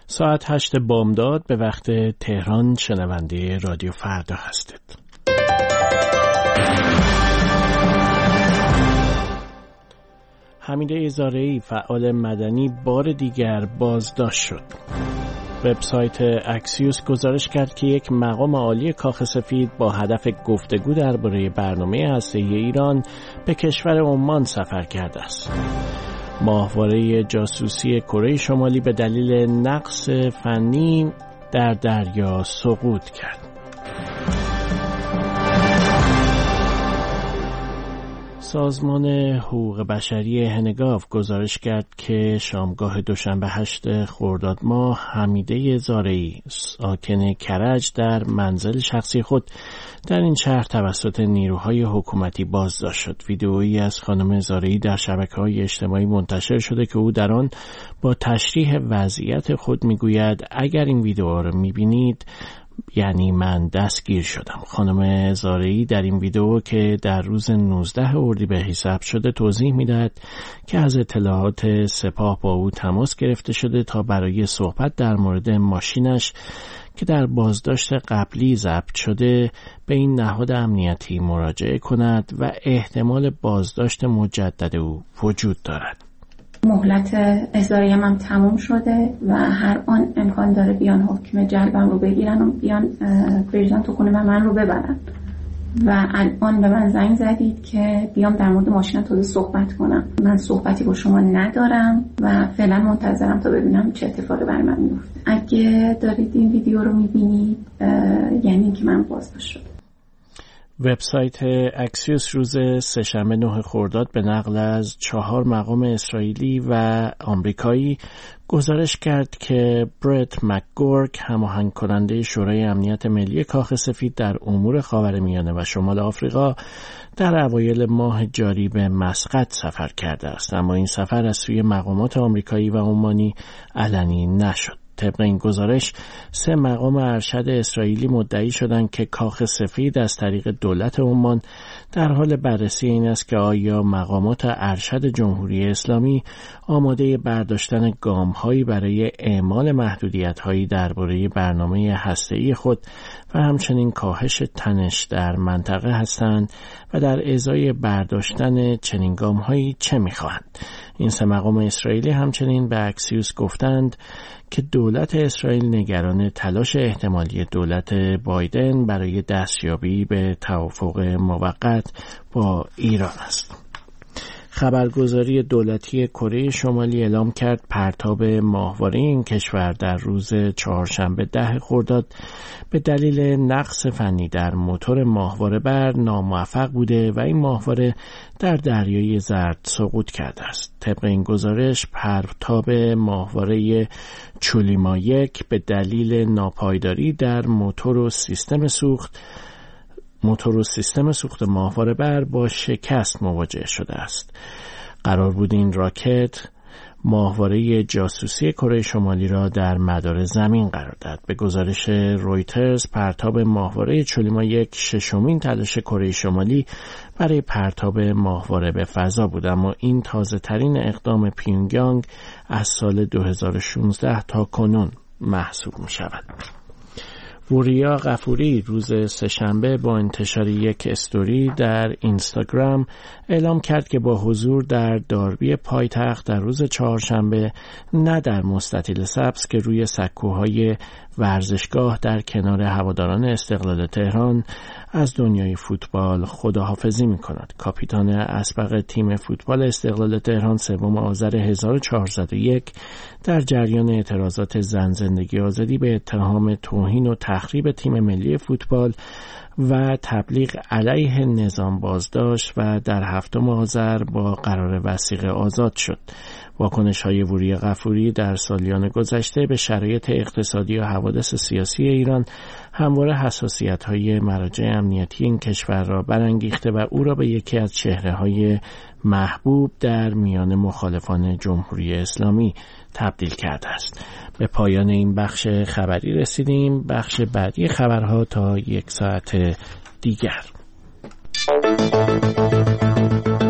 ساعت 8 بامداد به وقت تهران شنونده رادیو فردا هستید. حمیده زارعی فعال مدنی بار دیگر بازداشت شد. وبسایت اکسیوس گزارش کرد که یک مقام عالی کاخ سفید با هدف گفتگو درباره برنامه هسته‌ای ایران به کشور عمان سفر کرده است. ماهواره جاسوسی کره شمالی به دلیل نقص فنی در دریا سقوط کرد. سازمان حقوق بشری هنگاو گزارش کرد که شامگاه دوشنبه 8 خرداد ماه حمیده زارعی ساکن کرج در منزل شخصی خود در این شهر توسط نیروهای حکومتی بازداشت شد. ویدئویی از خانم زارعی در شبکه‌های اجتماعی منتشر شده که او در آن با تشریح وضعیت خود میگوید اگر این ویدئو را میبینید یعنی من دستگیر شدم. خانم زارعی در این ویدئو که در روز 19 اردیبهشت ثبت شده توضیح میدهد که از اطلاعات سپاه با او تماس گرفته شده تا برای صحبت در مورد ماشینش که در بازداشت قبلی ضبط شده به این نهاد امنیتی مراجعه کند و احتمال بازداشت مجدد او وجود دارد. مهلت احضاریم هم تموم شده و هر آن امکان داره بیان حکم جلبم رو بگیرن و بیان پریزن تو خونه و من رو ببرن و الان به من زنگ زدید که بیام در مورد ماشین تازه صحبت کنم. من صحبتی با شما ندارم و فعلا منتظرم تا ببینم چه اتفاقی برای من میفته. اگه دارید این ویدیو رو میبینید یعنی که من بازداشت شدم. وبسایت اکسیوس روز سه‌شنبه 9 خرداد به نقل از 4 مقام اسرائیلی و آمریکایی گزارش کرد که برت مکگورک هماهنگ کننده شورای امنیت ملی کاخ سفید در امور خاورمیانه و شمال آفریقا در اوایل ماه جاری به مسقط سفر کرده است، اما این سفر از سوی مقامات آمریکایی و عمانی علنی نشد. طبق این گزارش 3 مقام ارشد اسرائیلی مدعی شدند که کاخ سفید از طریق دولت عمان در حال بررسی این است که آیا مقامات ارشد جمهوری اسلامی آماده برداشتن گام‌هایی برای اعمال محدودیت‌هایی درباره برنامه هسته‌ای خود و همچنین کاهش تنش در منطقه هستند و در ازای برداشتن چنین گام‌هایی چه می‌خواهند. این 3 مقام اسرائیلی همچنین به اکسیوس گفتند که دولت اسرائیل نگران تلاش احتمالی دولت بایدن برای دستیابی به توافق موقت با ایران است. خبرگزاری دولتی کره شمالی اعلام کرد پرتاب ماهواره این کشور در روز چهارشنبه 10 خرداد به دلیل نقص فنی در موتور ماهواره بر ناموفق بوده و این ماهواره در دریای زرد سقوط کرده است. طبق این گزارش پرتاب ماهواره چولیما 1 به دلیل ناپایداری در موتور و سیستم سوخت ماهواره بر با شکست مواجه شده است. قرار بود این راکت ماهواره جاسوسی کره شمالی را در مدار زمین قرار دهد. به گزارش رویترز پرتاب ماهواره چولیما 1 ششمین تلاش کره شمالی برای پرتاب ماهواره به فضا بود، اما این تازه ترین اقدام پیونگیانگ از سال 2016 تا کنون محسوب می شود. وریا غفوری روز سه‌شنبه با انتشار یک استوری در اینستاگرام اعلام کرد که با حضور در داربی پایتخت در روز چهارشنبه نه در مستطیل سبز که روی سکوهای ورزشگاه در کنار هواداران استقلال تهران از دنیای فوتبال خداحافظی می‌کند. کاپیتان اسبق تیم فوتبال استقلال تهران 3 آذر 1401 در جریان اعتراضات زن زندگی آزادی به اتهام توهین و تخریب تیم ملی فوتبال و تبلیغ علیه نظام بازداشت و در 7 آذر با قرار وثیقه آزاد شد. واکنش‌های وریا غفوری در سالیان گذشته به شرایط اقتصادی و حوادث سیاسی ایران همواره حساسیت‌های مراجع امنیتی این کشور را برانگیخته و او را به یکی از چهره‌های محبوب در میان مخالفان جمهوری اسلامی تبدیل کرده است. به پایان این بخش خبری رسیدیم. بخش بعدی خبرها تا 1 ساعت دیگر.